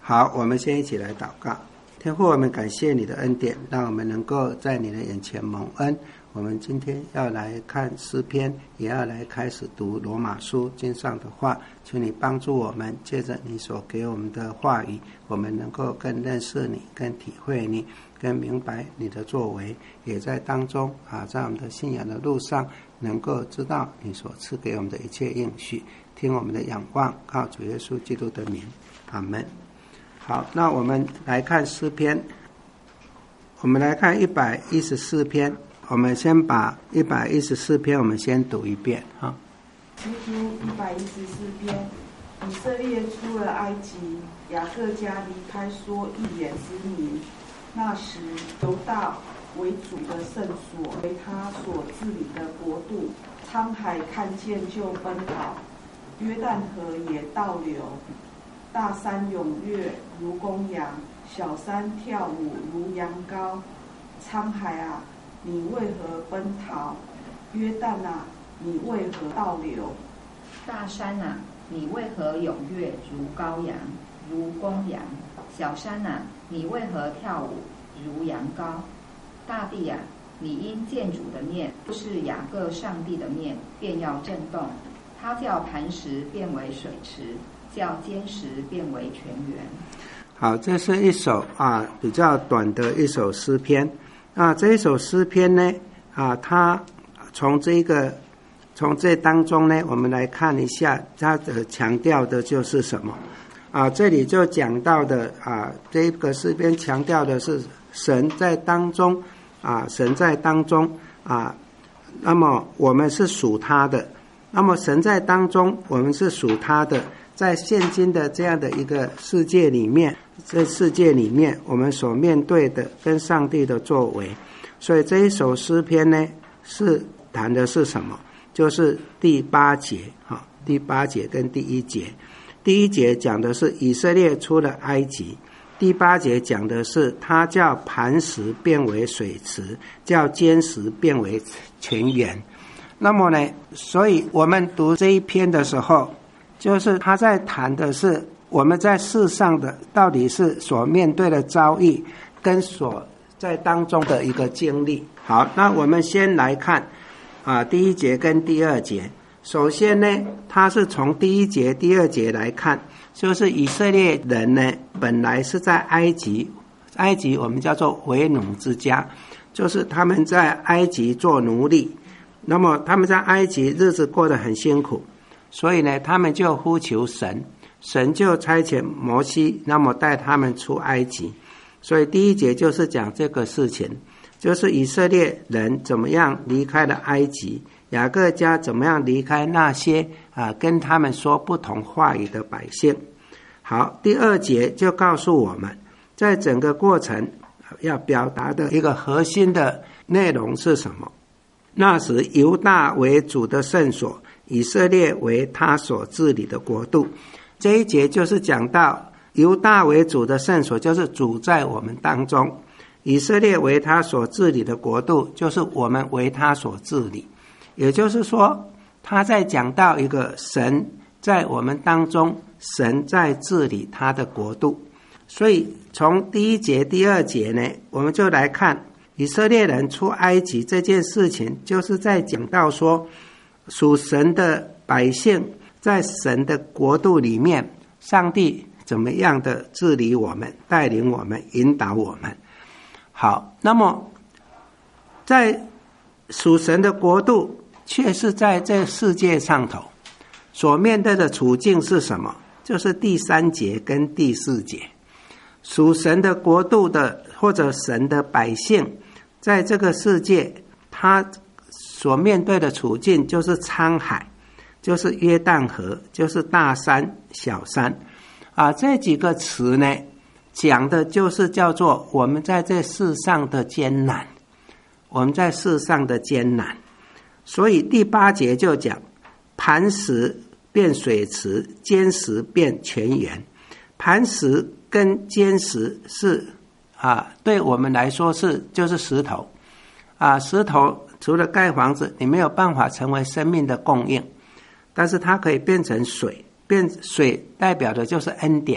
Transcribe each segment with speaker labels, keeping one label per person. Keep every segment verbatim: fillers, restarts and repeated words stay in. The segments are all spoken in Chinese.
Speaker 1: 好，我们先一起来祷告。天父，我们感谢你的恩典，让我们能够在你的眼前蒙恩。我们今天要来看诗篇，也要来开始读罗马书经上的话，求你帮助我们，借着你所给我们的话语，我们能够更认识你，更体会你，更明白你的作为，也在当中啊，在我们的信仰的路上能够知道你所赐给我们的一切应许，听我们的仰望，靠主耶稣基督的名，阿们。好，那我们来看诗篇，我们来看一百一十四篇。我们先把一百一十四篇我们先读一遍哈。
Speaker 2: 诗书一百一十四篇，以色列出了埃及，雅各家离开说一言之民。那时犹大为主的圣所，为他所治理的国度。沧海看见就奔跑，约旦河也倒流。大山踊跃如公羊，小山跳舞如羊羔。沧海啊，你为何奔逃？约旦啊，你为何倒流？
Speaker 3: 大山啊，你为何踊跃如羔羊，如公羊？小山啊，你为何跳舞如羊羔？大地啊，你因见主的面，是雅各上帝的面，便要震动。他叫磐石变为水池，叫坚石变为泉源。
Speaker 1: 好，这是一首啊比较短的一首诗篇。那这一首诗篇呢，啊，它从这个从这当中呢，我们来看一下，它的强调的就是什么啊？这里就讲到的啊，这个诗篇强调的是神在当中啊，神在当中啊，那么我们是属他的，那么神在当中，我们是属他的。在现今的这样的一个世界里面，在世界里面我们所面对的跟上帝的作为，所以这一首诗篇呢，是谈的是什么？就是第八节哈，第八节跟第一节。第一节讲的是以色列出了埃及，第八节讲的是他叫磐石变为水池，叫坚石变为泉源。那么呢，所以我们读这一篇的时候，就是他在谈的是我们在世上的到底是所面对的遭遇跟所在当中的一个经历。好，那我们先来看啊第一节跟第二节。首先呢，他是从第一节第二节来看，就是以色列人呢本来是在埃及，埃及我们叫做为奴之家，就是他们在埃及做奴隶，那么他们在埃及日子过得很辛苦，所以呢，他们就呼求神，神就差遣摩西，那么带他们出埃及。所以第一节就是讲这个事情，就是以色列人怎么样离开了埃及，雅各家怎么样离开那些啊跟他们说不同话语的百姓。好，第二节就告诉我们，在整个过程要表达的一个核心的内容是什么？那时犹大为主的圣所，以色列为他所治理的国度。这一节就是讲到犹大为主的圣所，就是主在我们当中；以色列为他所治理的国度，就是我们为他所治理。也就是说，他在讲到一个神在我们当中，神在治理他的国度。所以从第一节第二节呢，我们就来看以色列人出埃及这件事情，就是在讲到说属神的百姓在神的国度里面，上帝怎么样的治理我们，带领我们，引导我们。好，那么在属神的国度，却是在这世界上头所面对的处境是什么？就是第三节跟第四节。属神的国度的或者神的百姓，在这个世界他所面对的处境就是沧海，就是约旦河，就是大山小山啊，这几个词呢，讲的就是叫做我们在这世上的艰难，我们在世上的艰难。所以第八节就讲磐石变水池，坚石变泉源。磐石跟坚石是啊，对我们来说是就是石头啊，石头除了盖房子，你没有办法成为生命的供应，但是它可以变成水，变水代表的就是恩典，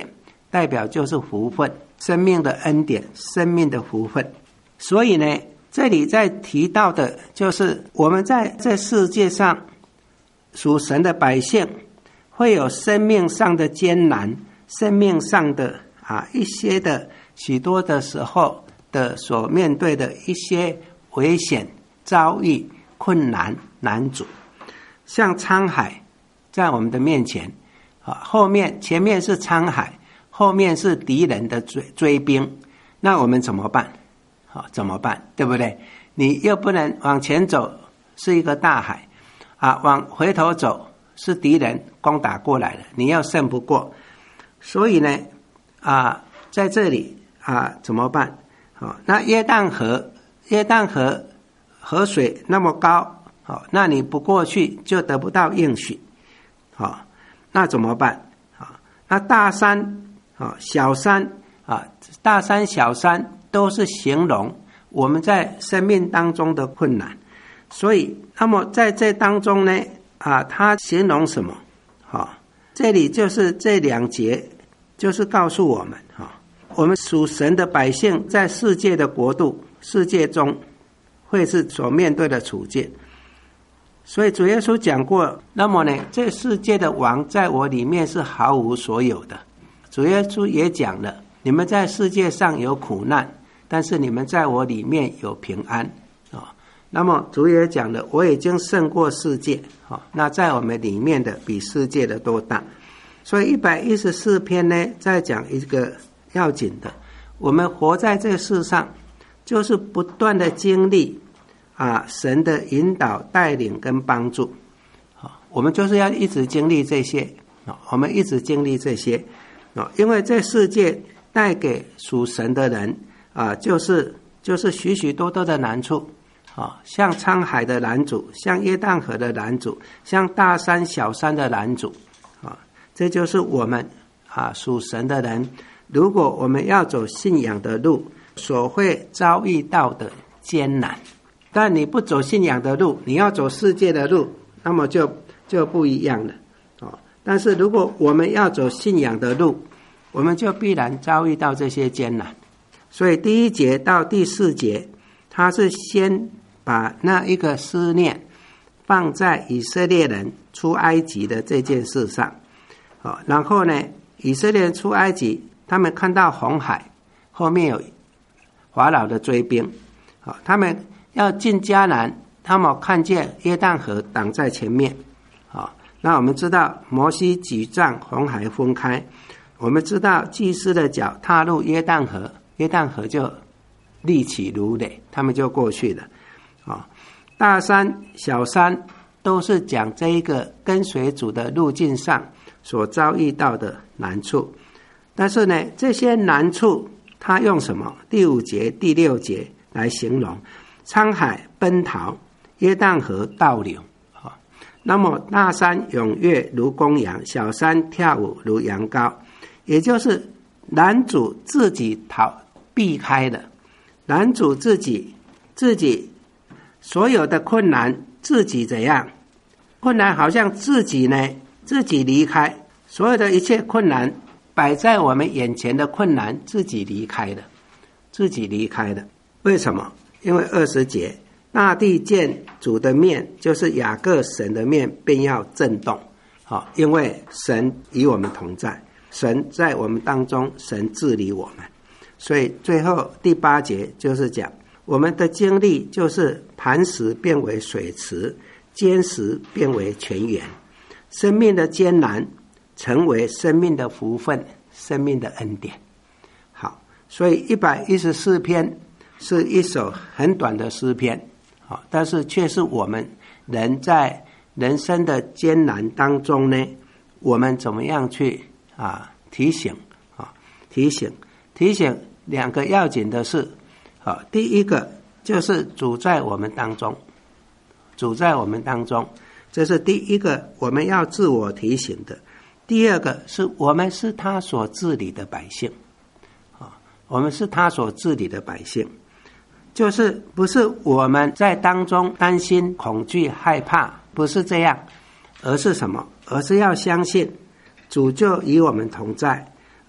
Speaker 1: 代表就是福分，生命的恩典，生命的福分。所以呢，这里在提到的就是我们在这世界上属神的百姓，会有生命上的艰难，生命上的啊一些的许多的时候的所面对的一些危险、遭遇、困难、难阻，像沧海在我们的面前啊，后面前面是沧海，后面是敌人的追追兵，那我们怎么办？好，怎么办？对不对？你又不能往前走，是一个大海啊，往回头走是敌人攻打过来了，你要胜不过。所以呢，啊，在这里啊，怎么办？好，那约旦河，约旦河河水那么高，好，那你不过去就得不到应许，好，那怎么办？好，那大山啊，小山啊，大山小山都是形容我们在生命当中的困难。所以，那么在这当中呢，啊，它形容什么？好，这里就是这两节，就是告诉我们，哈，我们属神的百姓在世界的国度、世界中，会是所面对的处境。所以主耶稣讲过，那么呢，这世界的王在我里面是毫无所有的。主耶稣也讲了，你们在世界上有苦难，但是你们在我里面有平安啊。那么主也讲了，我已经胜过世界啊。那在我们里面的比世界的都大。所以一百一十四篇呢，在讲一个要紧的，我们活在这世上，就是不断的经历啊神的引导、带领跟帮助啊。我们就是要一直经历这些啊，我们一直经历这些啊，因为这世界带给属神的人啊，就是就是许许多多的难处啊，像沧海的拦阻，像约旦河的拦阻，像大山小山的拦阻啊，这就是我们啊属神的人，如果我们要走信仰的路，所会遭遇到的艰难。但你不走信仰的路，你要走世界的路，那么就就不一样了啊。但是如果我们要走信仰的路，我们就必然遭遇到这些艰难。所以第一节到第四节，他是先把那一个思念放在以色列人出埃及的这件事上，然后呢，以色列人出埃及，他们看到红海后面有法老的追兵，他们要进迦南，他们看见约旦河挡在前面。那我们知道摩西举杖，红海分开，我们知道祭司的脚踏入约旦河，约旦河就立起如垒，他们就过去了。哦，大山小山都是讲这一个跟随主的路径上所遭遇到的难处。但是呢，这些难处他用什么？第五节第六节来形容：沧海奔逃，约旦河倒流。哦，那么大山踊跃如公羊，小山跳舞如羊羔，也就是男主自己逃避开了，男主自己自己所有的困难自己怎样？困难好像自己呢，自己离开，所有的一切困难摆在我们眼前的困难，自己离开了，自己离开了。为什么？因为二十节，大地见主的面，就是雅各神的面，便要震动。好，因为神与我们同在，神在我们当中，神治理我们。所以最后第八节就是讲，我们的经历就是磐石变为水池，坚石变为泉源，生命的艰难成为生命的福分，生命的恩典。好，所以一百一十四篇是一首很短的诗篇，好，但是却是我们人在人生的艰难当中呢，我们怎么样去啊提醒啊提醒提醒两个要紧的事。好，第一个就是主在我们当中，主在我们当中，这是第一个我们要自我提醒的。第二个是我们是他所治理的百姓，我们是他所治理的百姓，就是不是我们在当中担心、恐惧、害怕，不是这样，而是什么？而是要相信主就与我们同在，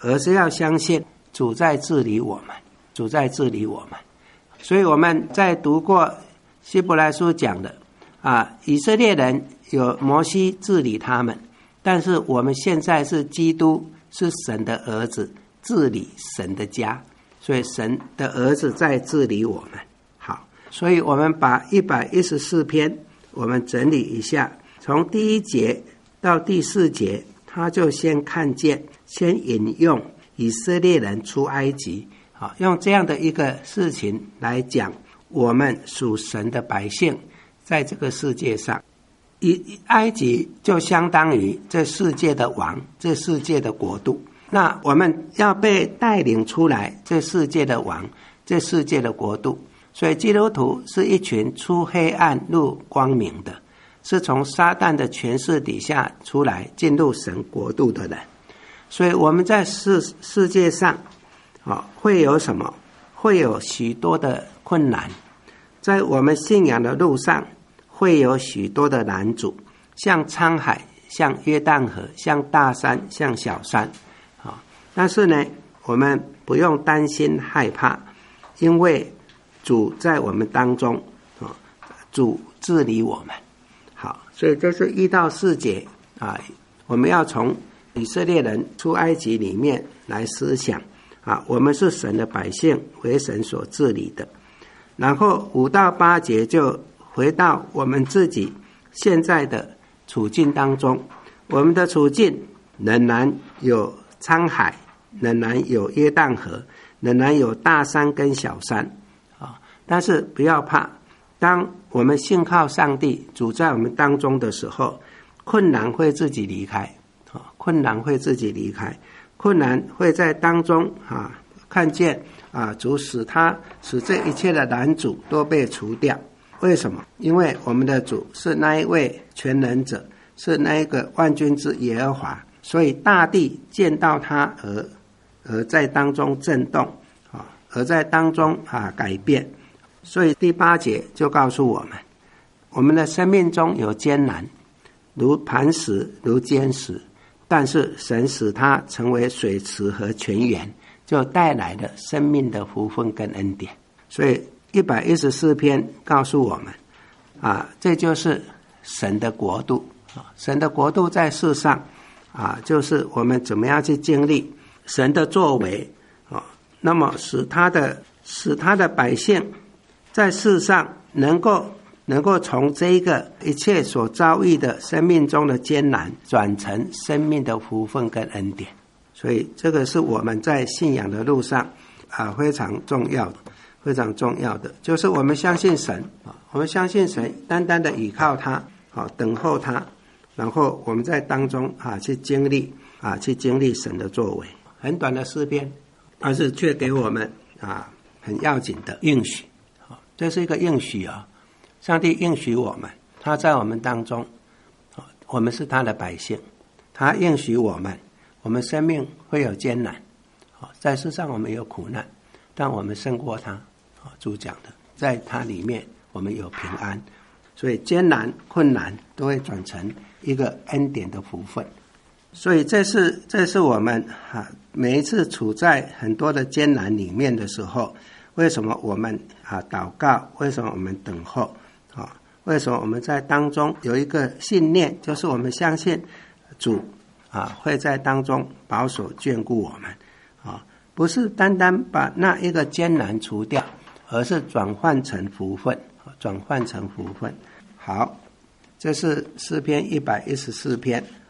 Speaker 1: 而是要相信主在治理我们，主在治理我们。所以我们在读过希伯来书讲的啊，以色列人有摩西治理他们，但是我们现在是基督，是神的儿子，治理神的家，所以神的儿子在治理我们。好，所以我们把一百一十四篇我们整理一下，从第一节到第四节，他就先看见，先引用以色列人出埃及，好，用这样的一个事情来讲我们属神的百姓在这个世界上。以埃及就相当于这世界的王，这世界的国度，那我们要被带领出来，这世界的王，这世界的国度。所以基督徒是一群出黑暗入光明的，是从撒旦的权势底下出来进入神国度的人。所以我们在世世界上、哦、会有什么？会有许多的困难，在我们信仰的路上会有许多的难阻，像沧海，像约旦河，像大山，像小山、哦、但是呢，我们不用担心害怕，因为主在我们当中、哦、主治理我们。好，所以这是一到四节啊，我们要从以色列人出埃及里面来思想啊，我们是神的百姓，为神所治理的。然后五到八节就回到我们自己现在的处境当中，我们的处境仍然有沧海，仍然有约旦河，仍然有大山跟小山啊，但是不要怕，当我们信靠上帝，主在我们当中的时候，困难会自己离开，困难会自己离开，困难会在当中啊看见啊主使他使这一切的难阻都被除掉。为什么？因为我们的主是那一位全能者，是那一个万军之耶和华，所以大地见到他而而在当中震动啊，而在当中啊改变。所以第八节就告诉我们，我们的生命中有艰难，如磐石，如坚石，但是神使它成为水池和泉源，就带来了生命的福分跟恩典。所以一百一十四篇告诉我们啊，这就是神的国度啊，神的国度在世上啊，就是我们怎么样去经历神的作为啊，那么使他的使他的百姓在世上能够能够从这一个一切所遭遇的生命中的艰难转成生命的福分跟恩典。所以这个是我们在信仰的路上啊非常重要的非常重要的，就是我们相信神啊，我们相信神，单单的倚靠他啊，等候他，然后我们在当中啊去经历啊去经历神的作为。很短的诗篇，但是却给我们啊很要紧的应许。这是一个应许啊，上帝应许我们，他在我们当中，我们是他的百姓，他应许我们，我们生命会有艰难，在世上我们有苦难，但我们胜过他，主讲的，在他里面我们有平安，所以艰难困难都会转成一个恩典的福分。所以这是这是我们啊每一次处在很多的艰难里面的时候，为什么我们啊祷告？为什么我们等候？啊，为什么我们在当中有一个信念，就是我们相信主啊会在当中保守眷顾我们啊，不是单单把那一个艰难除掉，而是转换成福分，转换成福分。好，这是诗篇一百一十四篇。